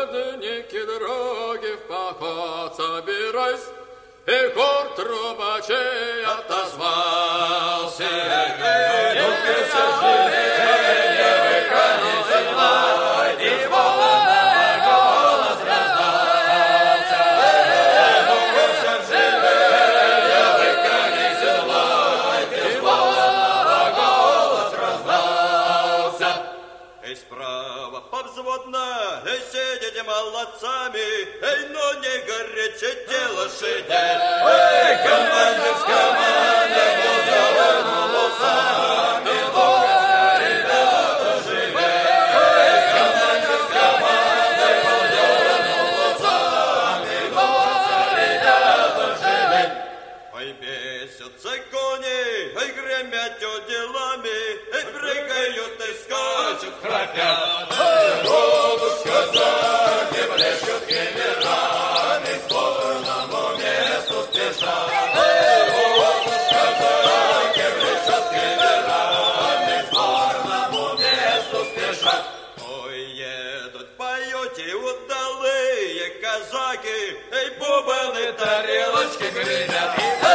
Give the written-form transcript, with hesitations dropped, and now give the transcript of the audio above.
всадники дороги в поход собираясь, и хор трубачей отозвался. Сидите молодцами, эй, ну не горячите лошадей. Эй, команда с командой, волосами, ребята живей. Эй, команда с командой, волосами, ребята живей. Ой, бесятся кони, эй, гремят делами, эй, прыгают и скачут, храпят. Казаки, эй, бубаны, тарелочки гремят.